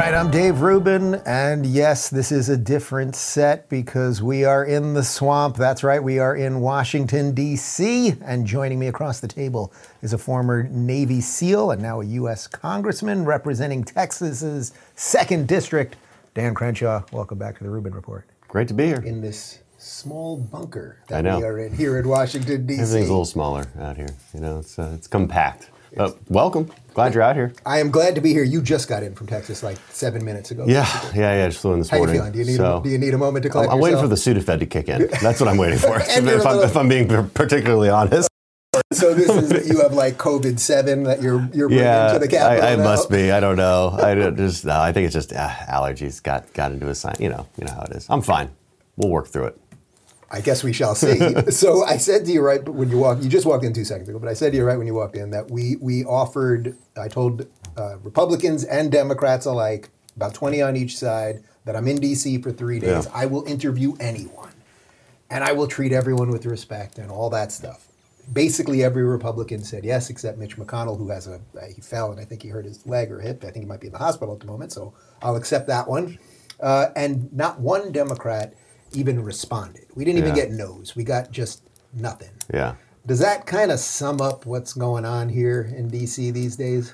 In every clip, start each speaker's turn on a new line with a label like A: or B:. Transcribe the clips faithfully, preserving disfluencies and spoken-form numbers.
A: right, I'm Dave Rubin, and yes, this is a different set because we are in the swamp. That's right, we are in Washington, D C, and joining me across the table is a former Navy SEAL and now a U S congressman representing Texas's second district, Dan Crenshaw. Welcome back to the Rubin Report.
B: Great to be here.
A: In this small bunker that
B: I know.
A: we are in here in Washington, D C.
B: Everything's a little smaller out here. You know, it's uh, it's compact. But welcome. Glad you're out here.
A: I am glad to be here. You just got in from Texas like seven minutes ago.
B: Yeah, yeah, yeah. Just flew in this
A: How
B: morning.
A: you feeling? Do you need
B: so,
A: a, do you need a moment to collect
B: I'm, I'm
A: yourself?
B: waiting for the Sudafed to kick in. That's what I'm waiting for. if,
A: you're a
B: I'm,
A: little-
B: if I'm being particularly honest.
A: So this is you have like COVID seven that you're you're bringing
B: Yeah,
A: to the Capitol
B: I, I
A: now?
B: must be. I don't know. I don't just. No, I think it's just uh, allergies got got into a sign. You know, you know how it is. I'm fine. We'll work through it.
A: I guess we shall see. So I said to you right when you walked, you just walked in two seconds ago, but I said to you right when you walked in that we we offered, I told uh, Republicans and Democrats alike, about twenty on each side, that I'm in D C for three days.
B: Yeah.
A: I will interview anyone, and I will treat everyone with respect and all that stuff. Basically, every Republican said yes, except Mitch McConnell, who has a, he fell and I think he hurt his leg or hip. I think he might be in the hospital at the moment, so I'll accept that one. Uh, and not one Democrat even responded. We didn't even
B: Yeah.
A: get no's. We got just nothing.
B: Yeah.
A: Does that kind of sum up what's going on here in D C these days?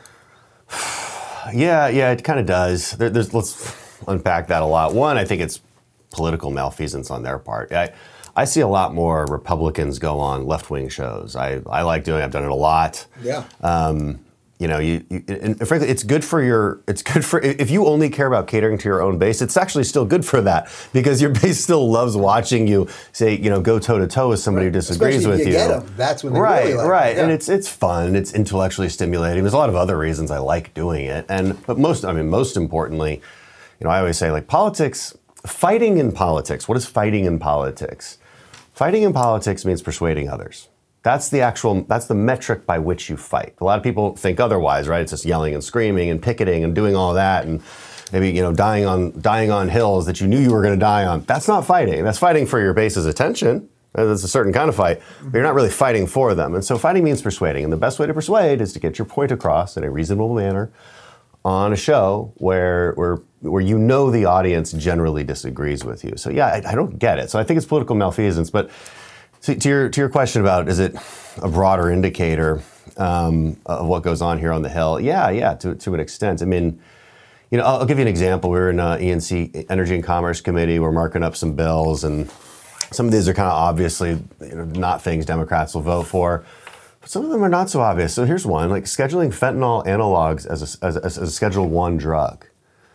B: Yeah, yeah, it kind of does. There, there's let's unpack that a lot. One, I think it's political malfeasance on their part. I, I see a lot more Republicans go on left-wing shows. I, I like doing. I've done it a lot.
A: Yeah.
B: Um, you know, you, you and frankly, it's good for your. It's good for if you only care about catering to your own base. It's actually still good for that because your base still loves watching you say, you know, go toe to toe with somebody
A: Right.
B: who disagrees
A: Especially if
B: with
A: you
B: you.
A: get 'em. That's when they
B: right,
A: really like it.
B: right,
A: Yeah.
B: and it's it's fun. It's intellectually stimulating. There's a lot of other reasons I like doing it, and but most, I mean, most importantly, you know, I always say like politics, fighting in politics. What is fighting in politics? Fighting in politics means persuading others. That's the actual, that's the metric by which you fight. A lot of people think otherwise, right? It's just yelling and screaming and picketing and doing all that and maybe, you know, dying on dying on hills that you knew you were going to die on. That's not fighting. That's fighting for your base's attention. That's a certain kind of fight, but you're not really fighting for them. And so fighting means persuading. And the best way to persuade is to get your point across in a reasonable manner on a show where where where you know the audience generally disagrees with you. So yeah, I, I don't get it. So I think it's political malfeasance. But to, to your to your question about is it a broader indicator um, of what goes on here on the Hill? Yeah, yeah, to to an extent. I mean, you know, I'll, I'll give you an example. We were in uh, E and C, Energy and Commerce Committee. We're marking up some bills, and some of these are kind of obviously, you know, not things Democrats will vote for. But some of them are not so obvious. So here's one, like scheduling fentanyl analogs as a, as a, as a Schedule One drug.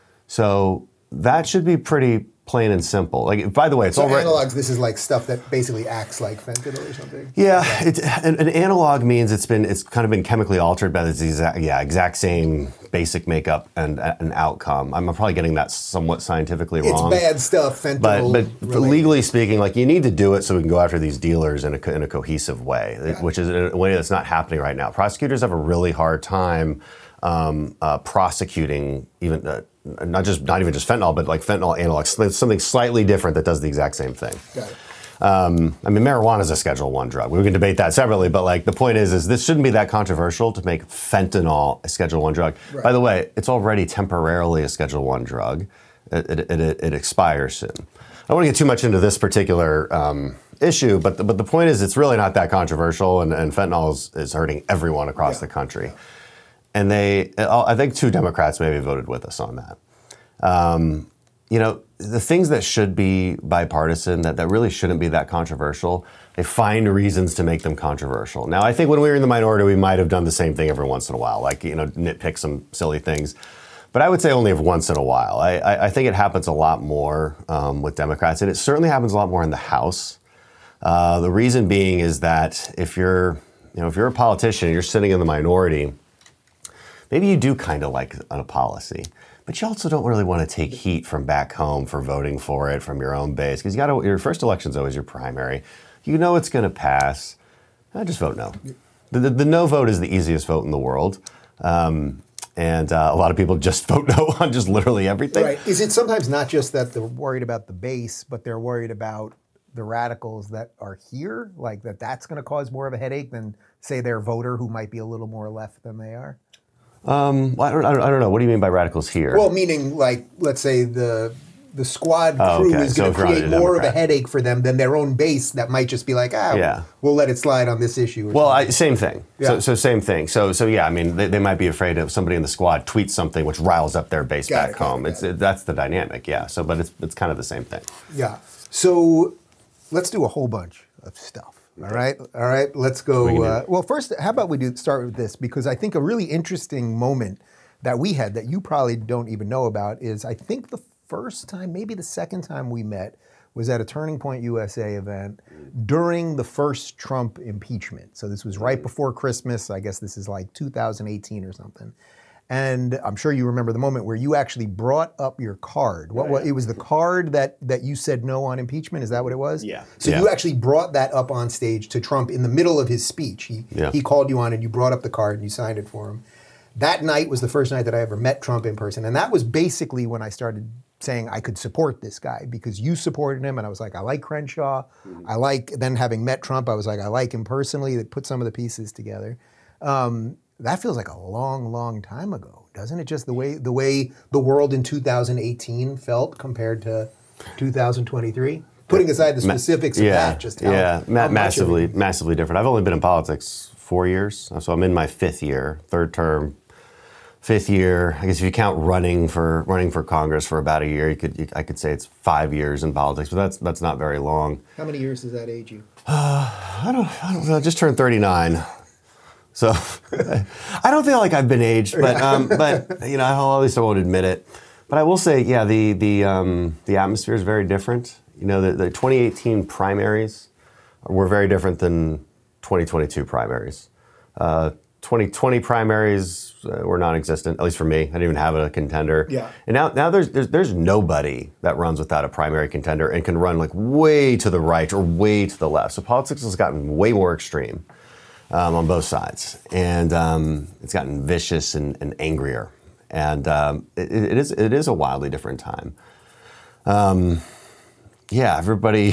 B: So that should be pretty plain and simple. Like, by the way, it's
A: So
B: all right.
A: analogs, this is like stuff that basically acts like fentanyl or something?
B: Yeah, it's, an, an analog means it's been it's kind of been chemically altered by the exact yeah exact same basic makeup and an outcome. I'm probably getting that somewhat scientifically
A: It's
B: wrong.
A: bad stuff,
B: But,
A: fentanyl
B: but
A: related.
B: legally speaking, like you need to do it so we can go after these dealers in a, co- in a cohesive way,
A: Yeah.
B: which is a way that's not happening right now. Prosecutors have a really hard time um, uh, prosecuting even uh, not just not even just fentanyl, but like fentanyl analogs, something slightly different that does the exact same thing.
A: Got it.
B: Um, I mean, marijuana is a Schedule One drug. We can debate that separately, but like the point is, is this shouldn't be that controversial to make fentanyl a Schedule One drug.
A: Right.
B: By the way, it's already temporarily a Schedule One drug. It, it, it, it expires soon. I don't want to get too much into this particular um, issue, but the, but the point is, it's really not that controversial, and, and fentanyl is, is hurting everyone across
A: Yeah.
B: the country. And they, I think two Democrats maybe voted with us on that. Um, you know, the things that should be bipartisan, that, that really shouldn't be that controversial, they find reasons to make them controversial. Now, I think when we were in the minority, we might have done the same thing every once in a while, like, you know, nitpick some silly things. But I would say only once in a while. I, I, I think it happens a lot more um, with Democrats, and it certainly happens a lot more in the House. Uh, the reason being is that if you're, you know, if you're a politician, you're sitting in the minority, maybe you do kind of like a policy, but you also don't really want to take heat from back home for voting for it from your own base, because you got to. Your first election's always your primary. You know it's going to pass. Uh, just vote no. The, the, the no vote is the easiest vote in the world, um, and uh, a lot of people just vote no on just literally everything.
A: Right. Is it sometimes not just that they're worried about the base, but they're worried about the radicals that are here, like that that's going to cause more of a headache than, say, their voter who might be a little more left than they are?
B: Um, well, I don't, I don't, I don't know. What do you mean by radicals here?
A: Well, meaning like, let's say the the squad crew
B: Oh, okay.
A: is
B: So
A: going
B: if
A: to
B: you're on
A: create
B: a
A: more of a
B: Democrat.
A: headache for them than their own base that might just be like, ah,
B: Yeah.
A: we'll let it slide on this issue. Or
B: Well,
A: something.
B: I, same thing.
A: Yeah.
B: So, so same thing. So, so yeah. I mean, they, they might be afraid of somebody in the squad tweets something which riles up their base
A: Got
B: back
A: it, got it,
B: home.
A: got
B: it's
A: it.
B: it, that's the dynamic. Yeah. So, but it's it's kind of the same thing.
A: Yeah. So let's do a whole bunch of stuff. All right. All right. Let's
B: We can
A: go.
B: do
A: Uh,
B: it.
A: well, first, how about we do start with this? Because I think a really interesting moment that we had that you probably don't even know about is I think the first time, maybe the second time we met was at a Turning Point U S A event during the first Trump impeachment. So this was right before Christmas. I guess this is like two thousand eighteen or something. And I'm sure you remember the moment where you actually brought up your card. What, what it was the card that that you said no on impeachment? Is that what it was?
B: Yeah.
A: So
B: Yeah.
A: you actually brought that up on stage to Trump in the middle of his speech. He
B: Yeah.
A: he called you on and you brought up the card and you signed it for him. That night was the first night that I ever met Trump in person, and that was basically when I started saying I could support this guy because you supported him, and I was like, I like Crenshaw. I like. Then having met Trump, I was like, I like him personally. That put some of the pieces together. Um, That feels like a long, long time ago, doesn't it? Just the way the way the world in two thousand eighteen felt compared to two thousand twenty-three. Putting aside the specifics of
B: yeah,
A: that, just how,
B: yeah, ma-
A: how much
B: massively,
A: of it-
B: massively different. I've only been in politics four years, so I'm in my fifth year, third term, fifth year. I guess if you count running for running for Congress for about a year, you could you, I could say it's five years in politics, but that's that's not very long.
A: How many years does that age you?
B: I don't, I don't know. I just turned thirty-nine. So I don't feel like I've been aged, but um, but you know, at least I won't admit it. But I will say, yeah, the the um, the atmosphere is very different. You know, the, the twenty eighteen primaries were very different than twenty twenty-two primaries. Uh, twenty twenty primaries uh, were non-existent, at least for me. I didn't even have a contender.
A: Yeah.
B: And now now there's, there's there's nobody that runs without a primary contender and can run like way to the right or way to the left. So politics has gotten way more extreme. Um, on both sides, and um, it's gotten vicious and, and angrier, and um, it, it is it is a wildly different time. Um, yeah, everybody.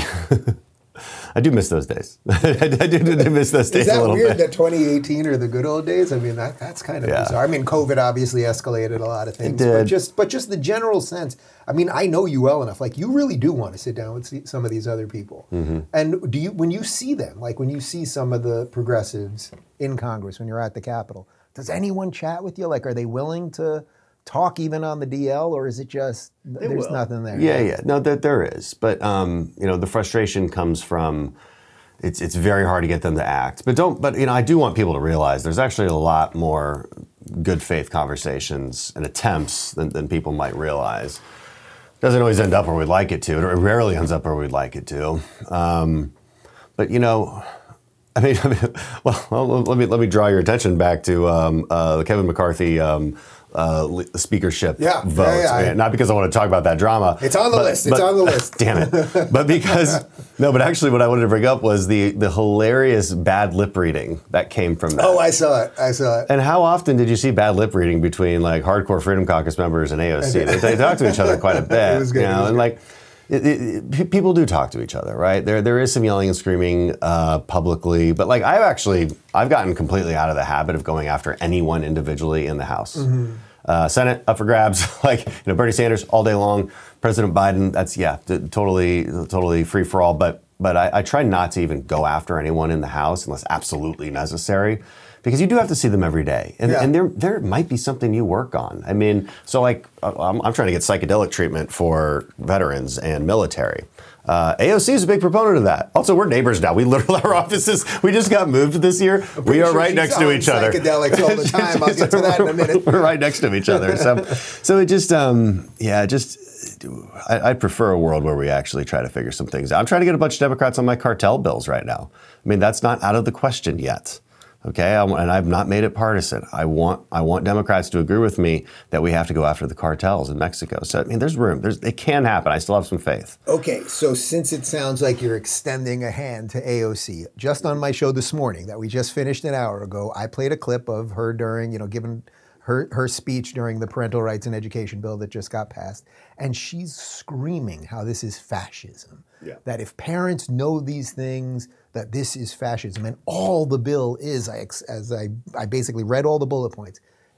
B: I do miss those days. I do, do miss those days
A: Is that
B: a little
A: weird
B: bit.
A: that twenty eighteen are the good old days? I mean, that, that's kind of
B: Yeah.
A: bizarre. I mean, COVID obviously escalated a lot of things,
B: It
A: but
B: did.
A: just but just the general sense. I mean, I know you well enough. Like, you really do want to sit down with see- some of these other people.
B: Mm-hmm.
A: And do you, when you see them, like when you see some of the progressives in Congress, when you're at the Capitol, does anyone chat with you? Like, are they willing to talk even on the D L, or is it just there's
C: will.
A: nothing there?
B: Yeah, yeah. No, there, there is. But, um, you know, the frustration comes from it's it's very hard to get them to act. But don't, but, you know, I do want people to realize there's actually a lot more good faith conversations and attempts than, than people might realize. Doesn't always end up where we'd like it to. It rarely ends up where we'd like it to. Um, but, you know, I mean, I mean well, well, let me let me draw your attention back to um, uh, the Kevin McCarthy um, uh, le- speakership
A: Yeah, yeah,
B: votes.
A: yeah, I-
B: Man, not because I want to talk about that drama.
A: It's on the
B: but-
A: list. It's
B: but-
A: on the list.
B: Damn it! But because no, but actually, what I wanted to bring up was the the hilarious bad lip reading that came from that.
A: Oh, I saw it. I saw it.
B: And how often did you see bad lip reading between like hardcore Freedom Caucus members and A O C? They, they talk to each other quite a bit.
A: It was good,
B: You
A: it
B: know,
A: was
B: and
A: good.
B: like it, it, it, pe- people do talk to each other, right? There there is some yelling and screaming uh, publicly, but like I've actually I've gotten completely out of the habit of going after anyone individually in the House.
A: Mm-hmm.
B: Uh, Senate up for grabs, like you know Bernie Sanders all day long. President Biden, that's yeah, t- totally totally free for all. But but I, I try not to even go after anyone in the House unless absolutely necessary, because you do have to see them every day, and,
A: Yeah.
B: and there there might be something you work on. I mean, so like I'm, I'm trying to get psychedelic treatment for veterans and military. Uh, A O C is a big proponent of that. Also, we're neighbors now. We literally, our offices, we just got moved this year. We
A: Pretty
B: are
A: sure
B: right
A: she's
B: next to
A: on
B: each other.
A: psychedelics all the time. I'll get to that in a minute.
B: We're right next to each other. So, so it just, um, yeah, just, I, I prefer a world where we actually try to figure some things out. I'm trying to get a bunch of Democrats on my cartel bills right now. I mean, that's not out of the question yet. Okay, I, and I've not made it partisan. I want I want Democrats to agree with me that we have to go after the cartels in Mexico. So I mean, there's room. There's it can happen. I still have some faith.
A: Okay, so since it sounds like you're extending a hand to A O C, just on my show this morning that we just finished an hour ago, I played a clip of her during, you know, giving her, her speech during the parental rights and education bill that just got passed. And she's screaming how this is fascism.
C: Yeah.
A: That if parents know these things, that this is fascism. And all the bill is, I, ex- as I, I basically read all the bullet points,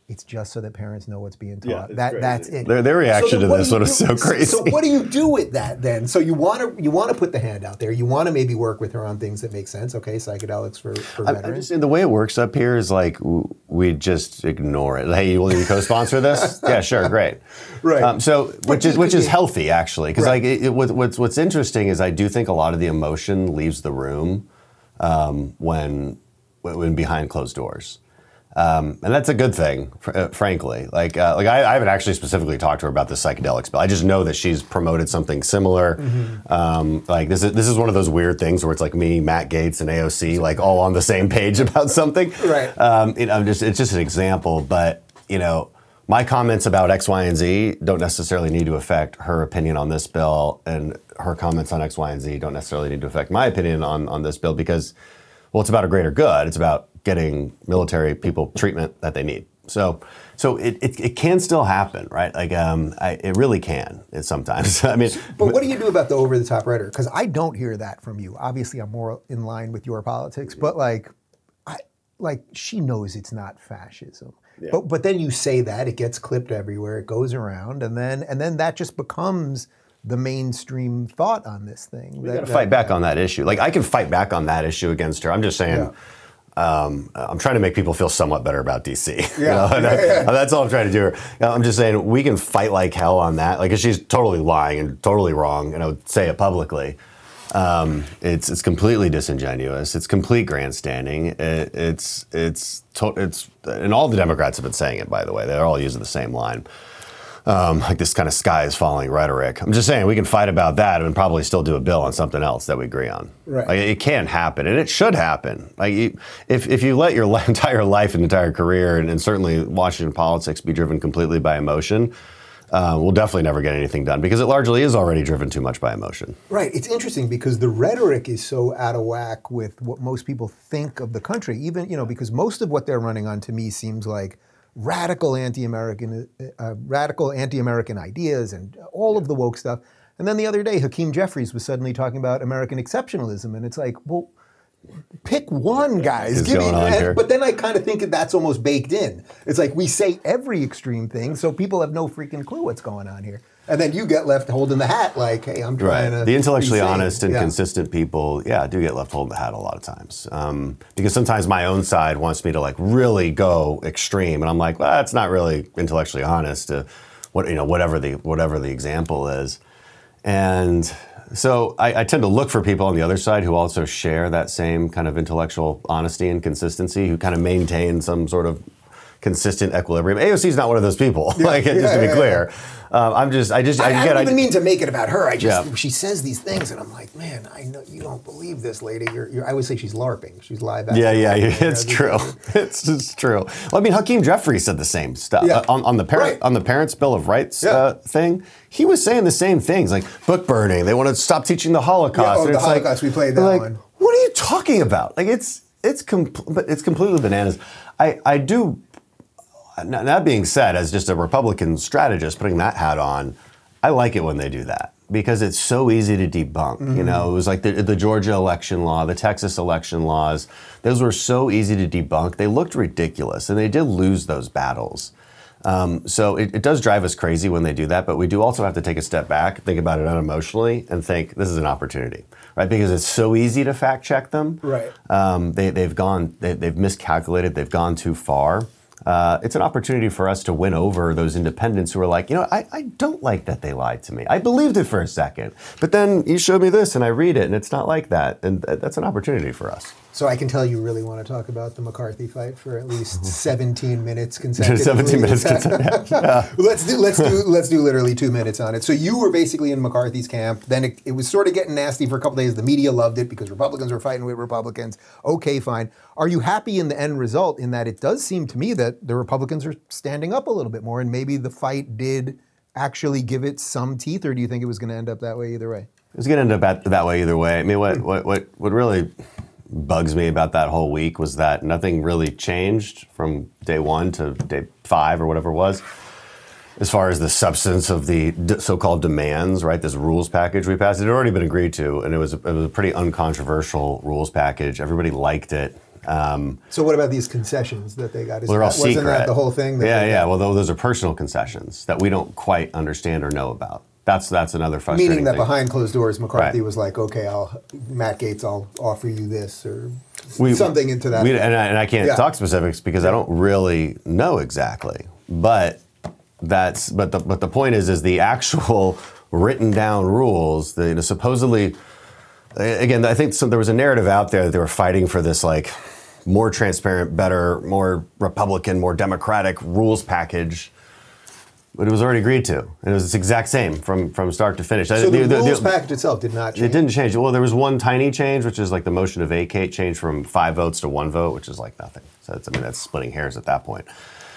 A: It's just so that parents know what's being taught.
C: Yeah, it's
A: that
C: crazy.
A: that's it.
B: Their, their reaction
A: So
B: to
A: what
B: this
A: do you
B: was
A: do-
B: so crazy.
A: So what do you do with that then? So you want to you want to put the hand out there. You want to maybe work with her on things that make sense. Okay, psychedelics for, for
B: I,
A: veterans.
B: I just, the way it works up here is like w- we just ignore it. Hey, you will you co-sponsor this? Yeah, sure, great.
A: Right.
B: Um, so which is
A: you
B: which
A: could
B: is
A: be-
B: healthy actually, because
A: Right.
B: like it, it, what- what's what's interesting is I do think a lot of the emotion leaves the room um, when when behind closed doors. Um, and that's a good thing, fr- uh, frankly. Like, uh, like I, I haven't actually specifically talked to her about the psychedelics bill. I just know that she's promoted something similar.
A: Mm-hmm.
B: Um, like this is this is one of those weird things where it's like me, Matt Gaetz, and A O C like all on the same page about something.
A: Right.
B: Um, it, I'm just it's just an example, but you know, my comments about X, Y, and Z don't necessarily need to affect her opinion on this bill, and her comments on X, Y, and Z don't necessarily need to affect my opinion on on this bill because, well, it's about a greater good. It's about getting military people treatment that they need. So, so it, it, it can still happen, right? Like, um, I, it really can. It sometimes. I mean,
A: But what do you do about the over-the-top rhetoric? Because I don't hear that from you. Obviously, I'm more in line with your politics, but like, I like she knows it's not fascism.
C: Yeah.
A: But but then you say that it gets clipped everywhere, it goes around, and then and then that just becomes the mainstream thought on this thing.
B: we got to fight back on that issue. Like, I can fight back on that issue against her. I'm just saying.
A: Yeah.
B: Um, I'm trying to make people feel somewhat better about D C. You
A: Yeah.
B: know? And
A: Yeah,
B: I-
A: yeah.
B: That's all I'm trying to do. I'm just saying we can fight like hell on that. Like, 'cause she's totally lying and totally wrong, and I would say it publicly. Um, it's it's completely disingenuous. It's complete grandstanding. It, it's it's to, it's and all the Democrats have been saying it. By the way, they're all using the same line. Um, like this kind of sky is falling rhetoric. I'm just saying we can fight about that and probably still do a bill on something else that we agree on.
A: Right.
B: Like, it can happen, and it should happen. Like, you, if if you let your li- entire life and entire career, and, and certainly Washington politics, be driven completely by emotion, uh, we'll definitely never get anything done because it largely is already driven too much by emotion.
A: Right. It's interesting because the rhetoric is so out of whack with what most people think of the country. Even, you know, because most of what they're running on to me seems like radical anti-American, uh, radical anti-American ideas and all of the woke stuff. And then the other day, Hakeem Jeffries was suddenly talking about American exceptionalism, and it's like, well, pick one, guys.
B: What's going on
A: and-
B: here?
A: But then I kind of think that that's almost baked in. It's like we say every extreme thing, so people have no freaking clue what's going on here. And then you get left holding the hat, like, hey, I'm trying
B: Right.
A: to
B: The intellectually
A: be sane.
B: honest and
A: Yeah.
B: consistent people, yeah, do get left holding the hat a lot of times. Um, because sometimes my own side wants me to like really go extreme, and I'm like, well, that's not really intellectually honest. To what you know, whatever the whatever the example is, and so I, I tend to look for people on the other side who also share that same kind of intellectual honesty and consistency, who kind of maintain some sort of consistent equilibrium. A O C is not one of those people. like, just
A: yeah,
B: to be
A: yeah,
B: clear, um, I'm just, I just,
A: I, I
B: again,
A: don't even mean to make it about her. I just
B: Yeah.
A: she says these things, and I'm like, man, I know you don't believe this lady. You're, you're I always say she's LARPing. She's live.
B: Yeah,
A: acting.
B: yeah,
A: You know,
B: it's
A: this-
B: true. It's just true. Well, I mean, Hakeem Jeffries said the same stuff
A: Yeah.
B: uh, on, on the parent
A: Right.
B: on the Parents' Bill of Rights
A: Yeah.
B: uh, thing. He was saying the same things, like book burning. They want to stop teaching the Holocaust.
A: Yeah, oh,
B: And
A: the
B: it's like-
A: Holocaust, we played that
B: like,
A: one.
B: What are you talking about? Like, it's it's com- but it's completely bananas. I I do. Now, that being said, as just a Republican strategist, putting that hat on, I like it when they do that because it's so easy to debunk.
A: Mm-hmm.
B: You know, it was like the, the Georgia election law, the Texas election laws. Those were so easy to debunk. They looked ridiculous, and they did lose those battles. Um, so it, it does drive us crazy when they do that, but we do also have to take a step back, think about it unemotionally, and think this is an opportunity, right? Because it's so easy to fact check them.
A: Right.
B: Um, they, they've gone, they, they've miscalculated, they've gone too far. Uh, it's an opportunity for us to win over those independents who are like, you know, I, I don't like that they lied to me. I believed it for a second, but then you showed me this and I read it and it's not like that. And th- that's an opportunity for us.
A: So I can tell you really want to talk about the McCarthy fight for at least seventeen minutes consecutively.
B: seventeen minutes consecutively. Yeah.
A: Let's do let's do let's do literally two minutes on it. So you were basically in McCarthy's camp. Then it, it was sort of getting nasty for a couple days. The media loved it because Republicans were fighting with Republicans. Okay, fine. Are you happy in the end result? In that it does seem to me that the Republicans are standing up a little bit more, and maybe the fight did actually give it some teeth, or do you think it was going to end up that way either way?
B: It was going to end up at, that way either way. I mean, what, what, what, what really bugs me about that whole week was that nothing really changed from day one to day five or whatever it was, as far as the substance of the d- so-called demands, right? This rules package we passed, it had already been agreed to, and it was a, it was a pretty uncontroversial rules package. Everybody liked it. Um,
A: so what about these concessions that they got? Is
B: well, they're all
A: that, wasn't
B: secret.
A: that the whole thing? That
B: yeah,
A: they
B: yeah.
A: got?
B: Well, those are personal concessions that we don't quite understand or know about. That's that's another frustrating
A: Meaning that
B: thing.
A: behind closed doors, McCarthy
B: Right.
A: was like, okay, I'll Matt Gaetz, I'll offer you this or
B: We-
A: something into that.
B: We, and, I, and I can't
A: Yeah.
B: talk specifics because I don't really know exactly. But that's but the but the point is is the actual written down rules. The you know, supposedly, again, I think some, there was a narrative out there that they were fighting for this like more transparent, better, more Republican, more Democratic rules package. But it was already agreed to, and it was the exact same from, from start to finish.
A: So the, the rules package itself did not change?
B: It didn't change. Well, there was one tiny change, which is like the motion to vacate changed from five votes to one vote, which is like nothing. So it's, I mean, that's splitting hairs at that point.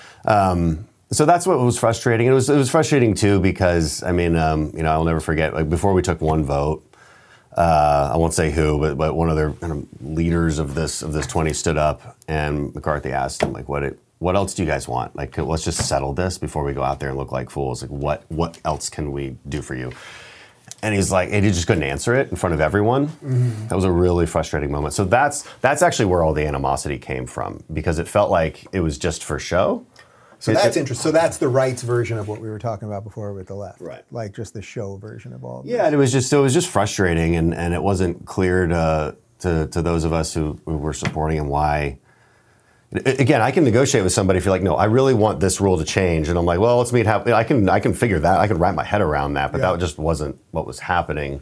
B: Um, so that's what was frustrating. It was it was frustrating too because I mean, um, you know, I'll never forget. Like before we took one vote, uh, I won't say who, but but one of their kind of leaders of this of this twenty stood up, and McCarthy asked him like, what it. What else do you guys want? Like, let's just settle this before we go out there and look like fools. Like, what what else can we do for you? And he's like, and he just couldn't answer it in front of everyone. Mm-hmm. That was a really frustrating moment. So that's that's actually where all the animosity came from, because it felt like it was just for show.
A: So
B: it,
A: that's
B: it,
A: interesting. So that's the right's version of what we were talking about before with the left,
B: right?
A: Like just the show version of all. Of
B: yeah,
A: this.
B: and it was just it was just frustrating, and, and it wasn't clear to to to those of us who, who were supporting him why. Again, I can negotiate with somebody if you're like, no, I really want this rule to change, and I'm like, well, let's meet. Have, I can I can figure that. I can wrap my head around that, but
A: yeah.
B: that just wasn't what was happening.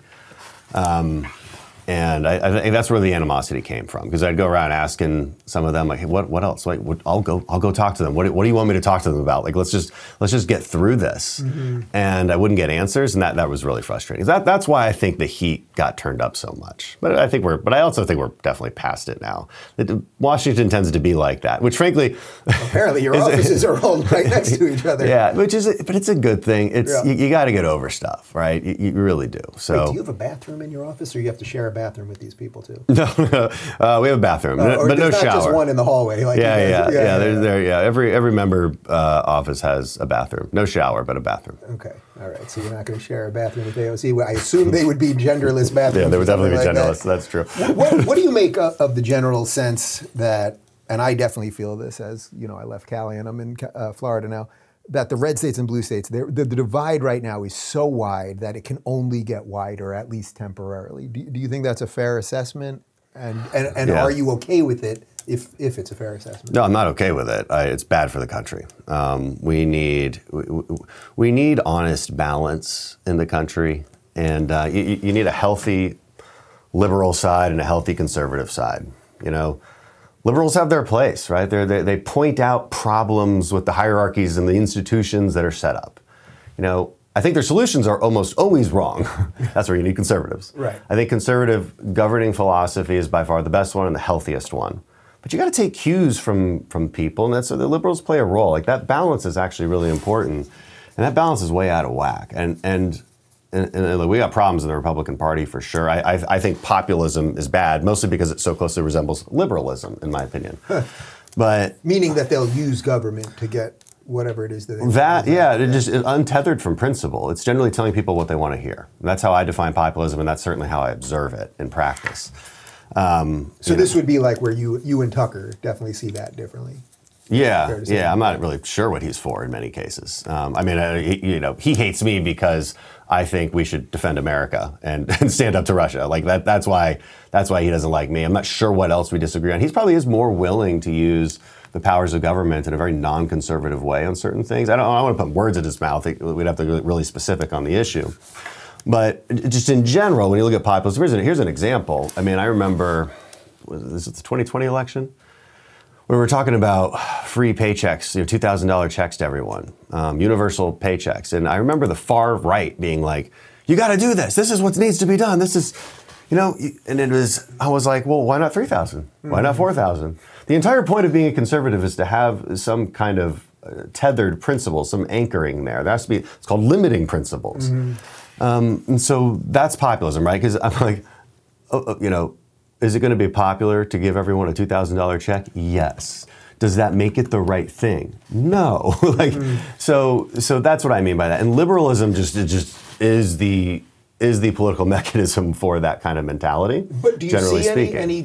B: Um, and I, I think that's where the animosity came from, because I'd go around asking some of them like, hey, what what else? Like, what, I'll go I'll go talk to them. What, what do you want me to talk to them about? Like, let's just let's just get through this. Mm-hmm. And I wouldn't get answers, and that, that was really frustrating. That that's why I think the heat got turned up so much. But I think we're but I also think we're definitely past it now. It, Washington tends to be like that, which frankly,
A: apparently your offices are all right next to each other.
B: Yeah, which is but it's a good thing. It's
A: yeah.
B: you, you got to get over stuff, right? You, you really do. So
A: Wait, do you have a bathroom in your office, or you have to share a bathroom with these people too?
B: No, no. Uh, we have a bathroom,
A: uh,
B: but no
A: not
B: shower.
A: Just one in the hallway. Like
B: yeah,
A: guys,
B: yeah, yeah,
A: yeah,
B: yeah. There,
A: yeah.
B: there, yeah. Every every member uh, office has a bathroom. No shower, but a bathroom.
A: Okay, all right. So you're not going to share a bathroom with A O C. I assume they would be genderless bathrooms.
B: Yeah, they would definitely be
A: like
B: genderless.
A: That.
B: That's true.
A: what, what do you make of, of the general sense that, and I definitely feel this as, you know, I left Cali and I'm in uh, Florida now, that the red states and blue states, the, the divide right now is so wide that it can only get wider, at least temporarily. Do, do you think that's a fair assessment? And and, and
B: Yeah.
A: are you okay with it if if it's a fair assessment?
B: No, I'm not okay with it. I, it's bad for the country. Um, we need we, we need honest balance in the country, and uh, you, you need a healthy liberal side and a healthy conservative side. You know, liberals have their place, right? They're, they they point out problems with the hierarchies and the institutions that are set up. You know, I think their solutions are almost always wrong. That's where you need conservatives.
A: Right.
B: I think conservative governing philosophy is by far the best one and the healthiest one. But you got to take cues from from people, and that's so the liberals play a role. Like that balance is actually really important, and that balance is way out of whack. And and and, and, and we got problems in the Republican Party for sure. I, I I think populism is bad, mostly because it so closely resembles liberalism, in my opinion. But
A: meaning that they'll use government to get whatever it is that they
B: that,
A: want.
B: yeah, it just it's untethered from principle. It's generally telling people what they want to hear. And that's how I define populism, and that's certainly how I observe it in practice. Um,
A: so
B: you
A: this
B: know.
A: would be like where you you and Tucker definitely see that differently.
B: Yeah, yeah. I'm not really sure what he's for in many cases. Um, I mean, uh, he, you know, he hates me because I think we should defend America and, and stand up to Russia. Like that. That's why. That's why he doesn't like me. I'm not sure what else we disagree on. He probably is more willing to use the powers of government in a very non-conservative way on certain things. I don't, I don't want to put words in his mouth. We'd have to get really specific on the issue. But just in general, when you look at populism, here's an, here's an example. I mean, I remember, was this the twenty twenty election? We were talking about free paychecks, you know, two thousand dollars checks to everyone, um, universal paychecks. And I remember the far right being like, you got to do this. This is what needs to be done. This is, you know, and it was, I was like, well, why not three thousand? Why not four thousand? The entire point of being a conservative is to have some kind of uh, tethered principles, some anchoring there. There has to be, it's called limiting principles. Mm-hmm. Um, and so that's populism, right? Because I'm like, oh, oh, you know, is it going to be popular to give everyone a two thousand dollars check? Yes. Does that make it the right thing? No. like, mm-hmm. so, so that's what I mean by that. And liberalism just, it just is the is the political mechanism for that kind of mentality.
A: But do you
B: generally
A: see any,
B: speaking.
A: any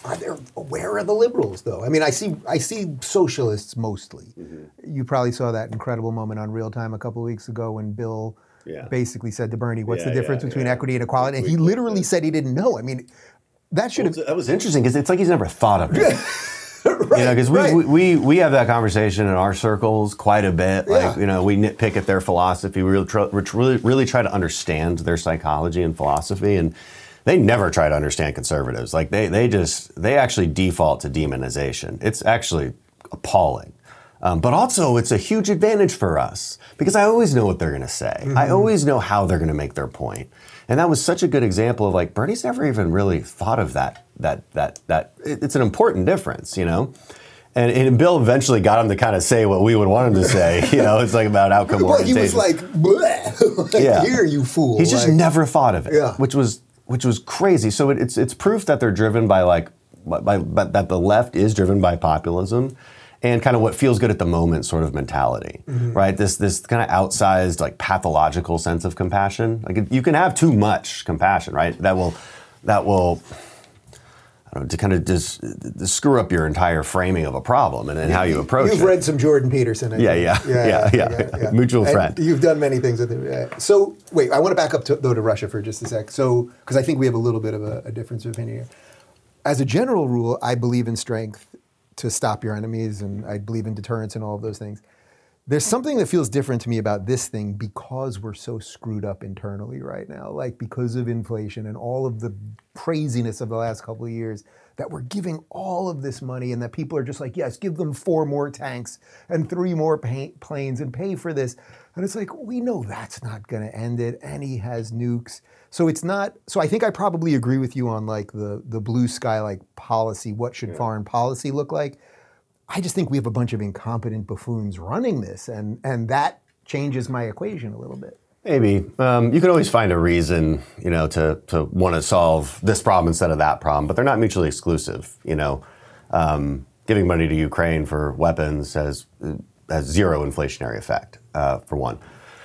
A: are there, where are the liberals, though? I mean, I see I see socialists mostly. Mm-hmm. You probably saw that incredible moment on Real Time a couple of weeks ago when Bill yeah. basically said to Bernie, what's yeah, the difference yeah, between yeah. equity and equality? And he literally said he didn't know. I mean, that should have...
B: Well, that was interesting, because it's like he's never thought of it. Right, you know, because we, right. we, we we have that conversation in our circles quite a bit. Like, yeah. you know, we nitpick at their philosophy. We really try, really, really try to understand their psychology and philosophy, and they never try to understand conservatives. Like, they they just, they actually default to demonization. It's actually appalling. Um, but also, it's a huge advantage for us, because I always know what they're going to say. Mm-hmm. I always know how they're going to make their point. And that was such a good example of, like, Bernie's never even really thought of that. That that that it's an important difference, you know. And, and Bill eventually got him to kind of say what we would want him to say. You know, it's like about outcome
A: well,
B: orientation.
A: He was like, bleh. Like, yeah. Here, you fool.
B: He's just
A: like,
B: never thought of it,
A: yeah.
B: which was which was crazy. So it, it's it's proof that they're driven by like by, by that the left is driven by populism and kind of what feels good at the moment sort of mentality, mm-hmm. right? This this kind of outsized, like, pathological sense of compassion. Like, you can have too much compassion, right? That will that will. I don't know, to kind of just, just screw up your entire framing of a problem and then how you approach
A: you've
B: it.
A: You've read some Jordan Peterson. I
B: yeah, yeah, yeah, yeah, yeah, yeah, yeah. Mutual
A: and
B: friend.
A: You've done many things with him. Yeah. So, wait, I want to back up to, though to Russia for just a sec. So, because I think we have a little bit of a, a difference of opinion here. As a general rule, I believe in strength to stop your enemies, and I believe in deterrence and all of those things. There's something that feels different to me about this thing because we're so screwed up internally right now, like because of inflation and all of the craziness of the last couple of years, that we're giving all of this money and that people are just like, yes, give them four more tanks and three more pa- planes and pay for this. And it's like, we know that's not going to end it. And he has nukes. So it's not, so I think I probably agree with you on like the, the blue sky, like policy, what should yeah. foreign policy look like? I just think we have a bunch of incompetent buffoons running this, and, and that changes my equation a little bit.
B: Maybe. Um, you can always find a reason, you know, to, to want to solve this problem instead of that problem, but they're not mutually exclusive, you know. Um, giving money to Ukraine for weapons has, has zero inflationary effect, uh, for one.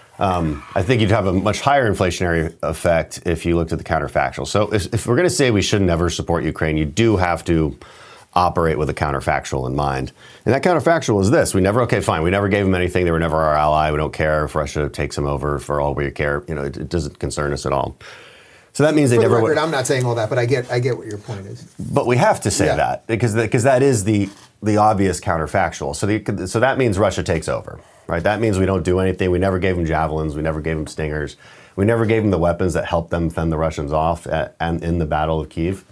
B: Um, I think you'd have a much higher inflationary effect if you looked at the counterfactual. So if, if we're going to say we should never support Ukraine, you do have to operate with a counterfactual in mind. And that counterfactual is this. We never, okay, fine, we never gave them anything. They were never our ally. We don't care if Russia takes them over for all we care. You know, it, it doesn't concern us at all. So that means they
A: for
B: never...
A: For the record, I'm not saying all that, but I get I get what your point is.
B: But we have to say yeah. that, because because that is the the obvious counterfactual. So the, so that means Russia takes over, right? That means we don't do anything. We never gave them javelins. We never gave them Stingers. We never gave them the weapons that helped them fend the Russians off at, and in the Battle of Kyiv.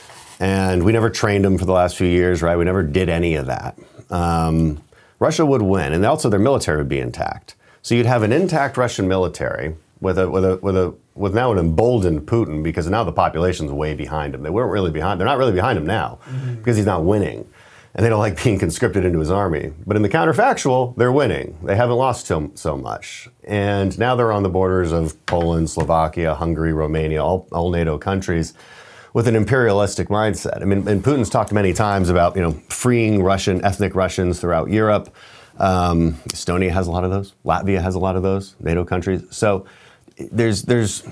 B: And we never trained them for the last few years, right? We never did any of that. Um, Russia would win, and also their military would be intact. So you'd have an intact Russian military with a with a with a with now an emboldened Putin, because now the population's way behind him. They weren't really behind. They're not really behind him now mm-hmm. because he's not winning, and they don't like being conscripted into his army. But in the counterfactual, they're winning. They haven't lost so, so much, and now they're on the borders of Poland, Slovakia, Hungary, Romania, all, all NATO countries, with an imperialistic mindset. I mean, and Putin's talked many times about, you know, freeing Russian, ethnic Russians throughout Europe. Um, Estonia has a lot of those. Latvia has a lot of those, NATO countries. So there's, there's,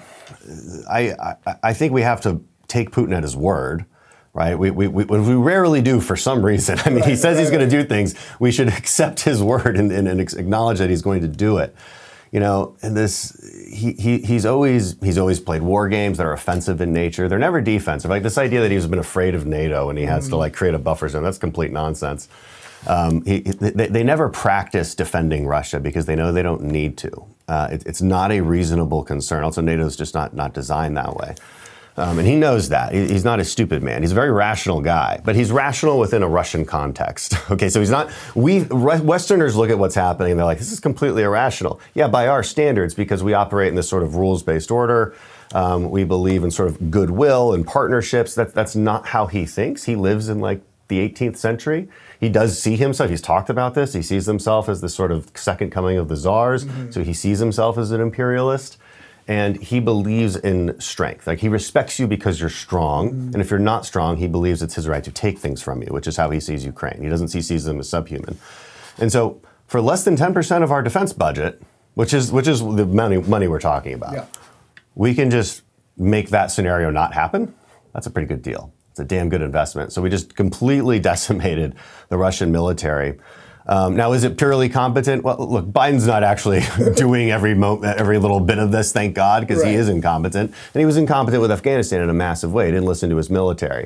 B: I, I, I think we have to take Putin at his word, right? We, we, we, we rarely do for some reason. I mean, right, he says right, he's right. going to do things. We should accept his word and, and, and acknowledge that he's going to do it. You know, and this, he, he he's always he's always played war games that are offensive in nature. They're never defensive. Like this idea that he's been afraid of NATO and he has mm. to like create a buffer zone, that's complete nonsense. Um, he, they, they never practice defending Russia because they know they don't need to. Uh, it, it's not a reasonable concern. Also, NATO's just not not designed that way. Um, and he knows that. He, he's not a stupid man. He's a very rational guy, but he's rational within a Russian context. Okay, so he's not, we, Westerners look at what's happening and they're like, this is completely irrational. Yeah, by our standards, because we operate in this sort of rules-based order. Um, we believe in sort of goodwill and partnerships. That, that's not how he thinks. He lives in like the eighteenth century. He does see himself, he's talked about this, he sees himself as this sort of second coming of the czars. Mm-hmm. So he sees himself as an imperialist. And he believes in strength. Like, he respects you because you're strong. Mm. And if you're not strong, he believes it's his right to take things from you, which is how he sees Ukraine. He doesn't see sees them as subhuman. And so for less than ten percent of our defense budget, which is which is the money, money we're talking about, yeah. we can just make that scenario not happen. That's a pretty good deal. It's a damn good investment. So we just completely decimated the Russian military. Um, now, is it purely competent? Well, look, Biden's not actually doing every mo- every little bit of this, thank God, because right. he is incompetent. And he was incompetent with Afghanistan in a massive way. He didn't listen to his military.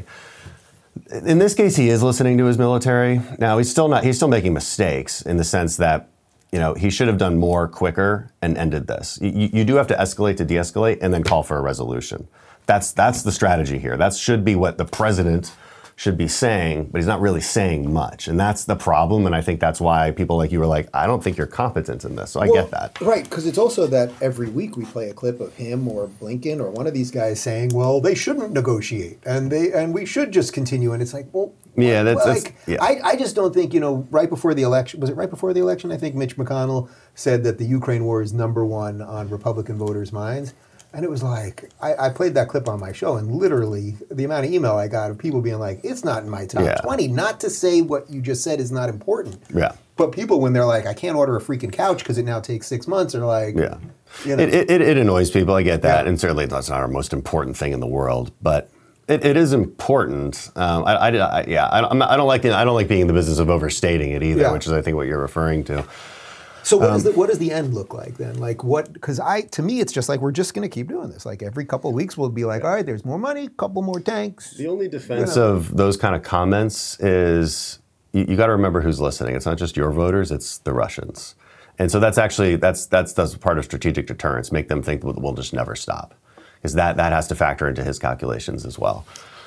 B: In this case, he is listening to his military. Now, he's still not. He's still making mistakes in the sense that, you know, he should have done more quicker and ended this. You, you do have to escalate to de-escalate and then call for a resolution. That's that's the strategy here. That should be what the president should be saying, but he's not really saying much. And that's the problem. And I think that's why people like you were like, I don't think you're competent in this. So I well, get that.
A: Right, because it's also that every week we play a clip of him or Blinken or one of these guys saying, well, they shouldn't negotiate and they and we should just continue. And it's like, well,
B: yeah, that's,
A: well,
B: that's
A: like,
B: yeah.
A: I, I just don't think, you know, right before the election, was it right before the election? I think Mitch McConnell said that the Ukraine war is number one on Republican voters' minds. And it was like, I, I played that clip on my show, and literally the amount of email I got of people being like, it's not in my top
B: yeah.
A: twenty. Not to say what you just said is not important.
B: Yeah.
A: But people, when they're like, I can't order a freaking couch because it now takes six months, are like,
B: yeah.
A: you know.
B: It, it, it annoys people, I get that.
A: Yeah.
B: And certainly that's not our most important thing in the world. But it, it is important. Um, I, I, I, yeah, I don't, I don't like I don't like being in the business of overstating it either,
A: yeah.
B: which is, I think, what you're referring to.
A: So what, um, is the, what does the end look like then? Like what, because I, to me, it's just like, we're just going to keep doing this. Like every couple of weeks we'll be like, all right, there's more money, couple more tanks.
B: The only defense you know. of those kind of comments is you, you got to remember who's listening. It's not just your voters, it's the Russians. And so that's actually, that's that's, that's part of strategic deterrence, make them think we'll just never stop. Because that, that has to factor into his calculations as well.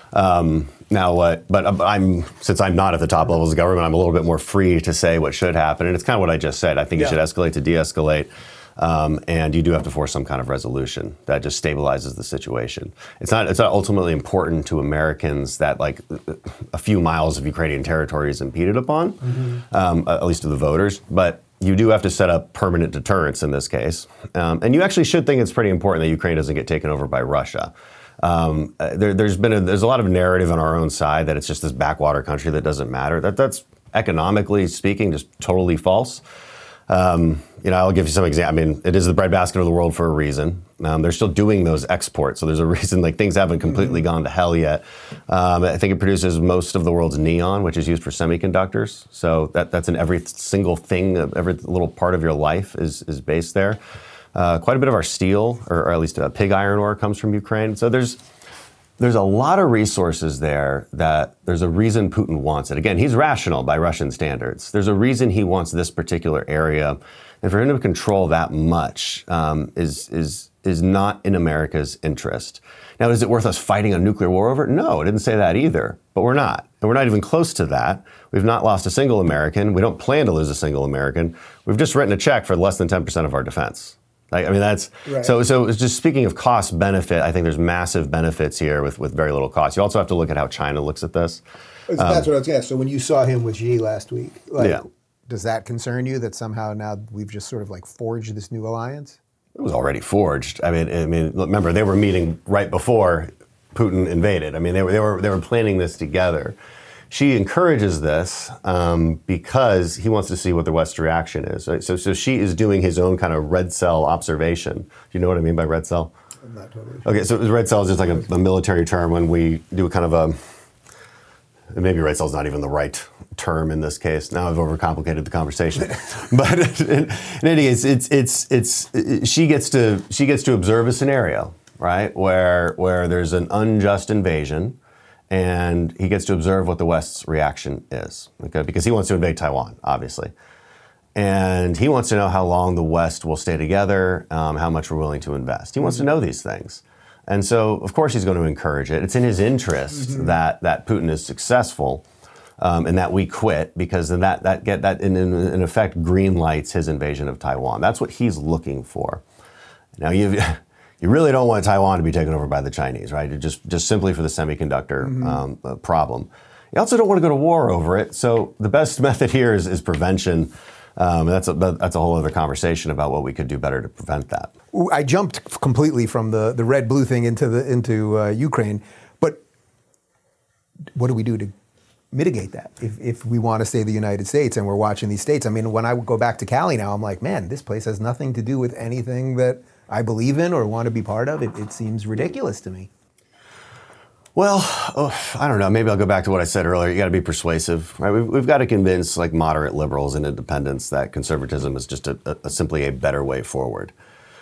B: Um, now what, but I'm, since I'm not at the top levels of government, I'm a little bit more free to say what should happen. And it's kind of what I just said. I think yeah. you should escalate to de-escalate. Um, and you do have to force some kind of resolution that just stabilizes the situation. It's not, it's not ultimately important to Americans that like a few miles of Ukrainian territory is impeded upon, mm-hmm. um, at least to the voters, but you do have to set up permanent deterrence in this case. Um, and you actually should think it's pretty important that Ukraine doesn't get taken over by Russia. Um, there, there's been a, there's a lot of narrative on our own side that it's just this backwater country that doesn't matter. That that's economically speaking just totally false. Um, you know, I'll give you some examples. I mean, it is the breadbasket of the world for a reason. Um, they're still doing those exports, so there's a reason. Like things haven't completely gone to hell yet. Um, I think it produces most of the world's neon, which is used for semiconductors. So that that's in every single thing, every little part of your life is is based there. Uh, quite a bit of our steel, or, or at least uh, pig iron ore, comes from Ukraine. So there's there's a lot of resources there that there's a reason Putin wants it. Again, he's rational by Russian standards. There's a reason he wants this particular area, and for him to control that much um, is is is not in America's interest. Now, is it worth us fighting a nuclear war over it? No, I didn't say that either. But we're not, and we're not even close to that. We've not lost a single American. We don't plan to lose a single American. We've just written a check for less than ten percent of our defense. Like, I mean, that's right. so. So, it's just speaking of cost benefit, I think there's massive benefits here with, with very little cost. You also have to look at how China looks at this.
A: That's um, what I was going to ask. So, when you saw him with Xi last week, like, yeah. does that concern you that somehow now we've just sort of like forged this new alliance?
B: It was already forged. I mean, I mean, remember they were meeting right before Putin invaded. I mean, they were they were they were planning this together. Xi encourages this um, because he wants to see what the West's reaction is. Right? So, so Xi is doing his own kind of red cell observation. Do you know what I mean by red cell?
A: I'm not totally
B: sure. Okay, so red cell is just like a, a military term when we do a kind of a, maybe red cell is not even the right term in this case. Now I've overcomplicated the conversation. But in, in any case, it's it's it's it, she gets to she gets to observe a scenario, right, where where there's an unjust invasion. And he gets to observe what the West's reaction is, okay? Because he wants to invade Taiwan, obviously. And he wants to know how long the West will stay together, um, how much we're willing to invest. He wants mm-hmm. to know these things. And so, of course, he's going to encourage it. It's in his interest mm-hmm. that, that Putin is successful um, and that we quit, because then that, that, get, that in, in, in effect, green lights his invasion of Taiwan. That's what he's looking for. Now, you've... You really don't want Taiwan to be taken over by the Chinese, right? Just just simply for the semiconductor mm-hmm. um, uh, problem. You also don't want to go to war over it. So the best method here is, is prevention. Um, and that's a, that's a whole other conversation about what we could do better to prevent that.
A: I jumped completely from the, the red-blue thing into the into uh, Ukraine. But what do we do to mitigate that if, if we want to stay the United States and we're watching these states? I mean, when I go back to Cali now, I'm like, man, this place has nothing to do with anything that I believe in or want to be part of. It, it seems ridiculous to me.
B: Well, oh, I don't know. Maybe I'll go back to what I said earlier. You got to be persuasive, right? We've, we've got to convince like moderate liberals and independents that conservatism is just a, a, a simply a better way forward.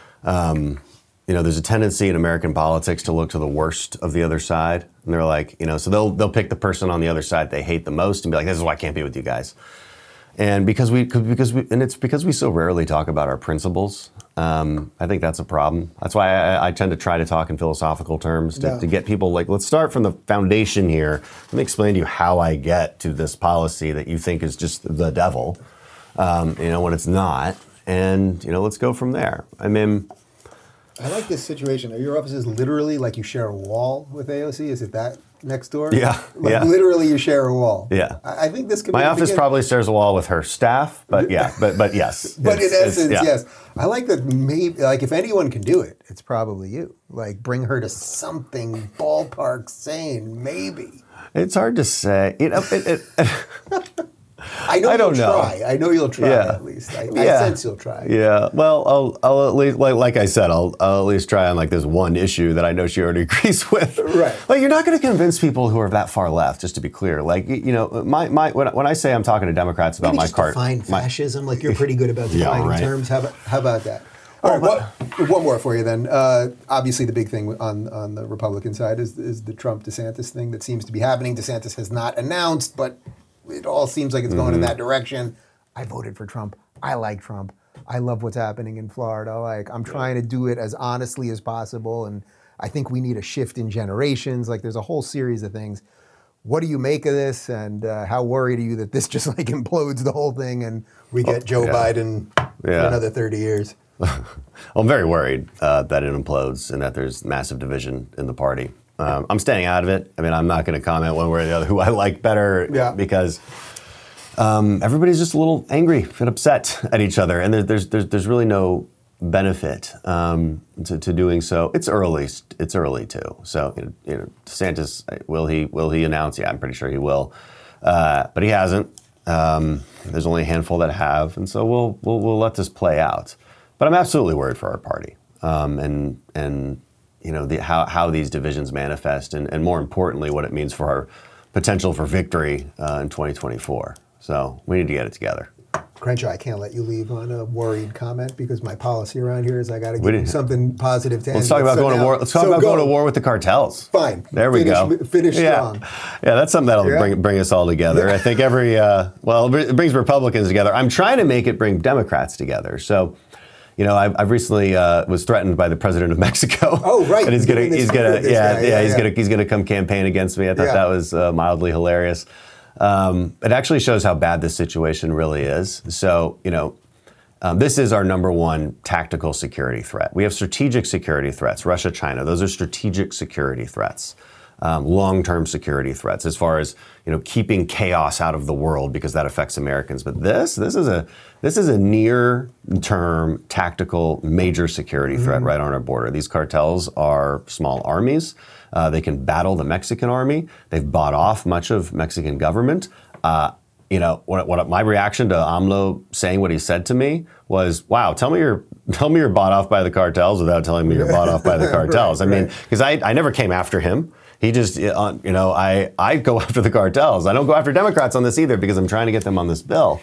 B: Um, you know, there's a tendency in American politics to look to the worst of the other side, and they're like, you know, so they'll they'll pick the person on the other side they hate the most and be like, this is why I can't be with you guys. And because we, because we, and it's because we so rarely talk about our principles. Um, I think that's a problem. That's why I, I tend to try to talk in philosophical terms to,
A: Yeah.
B: to get people like, let's start from the foundation here. Let me explain to you how I get to this policy that you think is just the devil, um, you know, when it's not. And, you know, let's go from there. I mean,
A: I like this situation. Are your offices literally like you share a wall with A O C? Is it that next door?
B: Yeah,
A: Like
B: yeah.
A: literally you share a wall.
B: Yeah.
A: I, I think this could
B: my
A: be the
B: office
A: beginning.
B: probably shares a wall with her staff, but yeah, but but yes.
A: But in
B: It's- it's-
A: essence,
B: yeah.
A: yes. I like that maybe, like if anyone can do it, it's probably you. Like bring her to something ballpark sane, maybe.
B: It's hard to say. You know, it, it,
A: I know
B: I don't
A: you'll
B: know.
A: try. I know you'll try
B: Yeah.
A: at least. I, I
B: Yeah.
A: sense you'll try.
B: Yeah, well, I'll, I'll at least, like, like I said, I'll, I'll at least try on like this one issue that I know she already agrees with.
A: Right.
B: Like, you're not going to convince people who are that far left, just to be clear. Like, you you know, my, my when, when I say I'm talking to Democrats about
A: Maybe
B: my
A: just
B: cart,
A: define
B: my-
A: fascism. Like you're pretty good about
B: Yeah,
A: defining
B: right.
A: terms. How about, how about that? All right, what, one more for you then. Uh, obviously, the big thing on on the Republican side is is the Trump DeSantis thing that seems to be happening. DeSantis has not announced, but it all seems like it's going in that direction. I voted for Trump. I like Trump. I love what's happening in Florida. Like I'm trying to do it as honestly as possible, and I think we need a shift in generations. Like there's a whole series of things. What do you make of this, and uh, how worried are you that this just like implodes the whole thing and we get Joe
B: yeah.
A: Biden for
B: Yeah.
A: another thirty years?
B: I'm very worried uh, that it implodes and that there's massive division in the party. Um, I'm staying out of it. I mean, I'm not going to comment one way or the other who I like better
A: Yeah.
B: because um, everybody's just a little angry and upset at each other, and there, there's there's there's really no benefit um, to, to doing so. It's early. It's early too. So you know, you know, DeSantis, will he will he announce? Yeah, I'm pretty sure he will, uh, but he hasn't. Um, there's only a handful that have, and so we'll we'll we'll let this play out. But I'm absolutely worried for our party, um, and and you know the, how how these divisions manifest, and, and more importantly, what it means for our potential for victory uh, in twenty twenty-four. So we need to get it together.
A: Crenshaw, I can't let you leave on a worried comment because my policy around here is I got to
B: We
A: give you
B: didn't-
A: something positive to end.
B: Let's talk about
A: So
B: going
A: now-
B: to war. Let's talk
A: so
B: about
A: go.
B: going to war with the cartels.
A: Fine.
B: There we
A: Finish-
B: go.
A: finish
B: yeah.
A: strong.
B: Yeah, that's something that'll
A: Yeah.
B: bring bring us all together. I think every uh, well, it brings Republicans together. I'm trying to make it bring Democrats together. So. You know, I've, I've recently uh, was threatened by the president of Mexico.
A: Oh, right.
B: And he's gonna,
A: Doing this
B: he's gonna,
A: with this
B: yeah,
A: guy.
B: yeah,
A: Yeah,
B: he's
A: yeah.
B: gonna, he's gonna come campaign against me. I thought
A: Yeah.
B: that was uh, mildly hilarious. Um, it actually shows how bad this situation really is. So, you know, um, this is our number one tactical security threat. We have strategic security threats, Russia, China. Those are strategic security threats. Um, long-term security threats, as far as you know, keeping chaos out of the world because that affects Americans. But this, this is a this is a near-term tactical major security threat mm-hmm. right on our border. These cartels are small armies. Uh, they can battle the Mexican army. They've bought off much of Mexican government. Uh, you know, what, what my reaction to AMLO saying what he said to me was, "Wow, tell me you're tell me you're bought off by the cartels without telling me you're bought off by the cartels." right, I mean, because right. I I never came after him. He just, you know, I, I go after the cartels. I don't go after Democrats on this either because I'm trying to get them on this bill.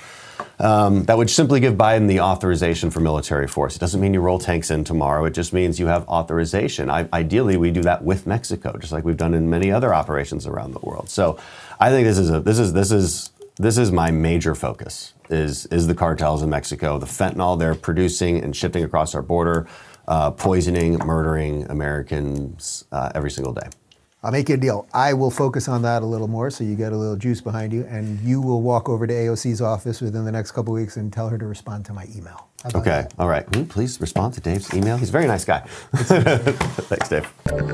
B: Um, that would simply give Biden the authorization for military force. It doesn't mean you roll tanks in tomorrow. It just means you have authorization. I, ideally, we do that with Mexico, just like we've done in many other operations around the world. So I think this is a, this is this is this is my major focus. Is is the cartels in Mexico, the fentanyl they're producing and shipping across our border, uh, poisoning, murdering Americans uh, every single day.
A: I'll make you a deal. I will focus on that a little more so you get a little juice behind you, and you will walk over to A O C's office within the next couple of weeks and tell her to respond to my email. How about
B: Okay,
A: that?
B: all right. Will you please respond to Dave's email? He's a very nice guy. Thanks, Dave.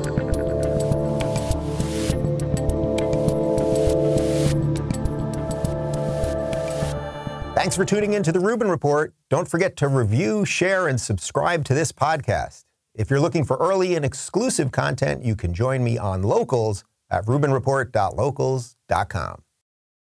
A: Thanks for tuning in to the Rubin Report. Don't forget to review, share, and subscribe to this podcast. If you're looking for early and exclusive content, you can join me on Locals at rubin report dot locals dot com.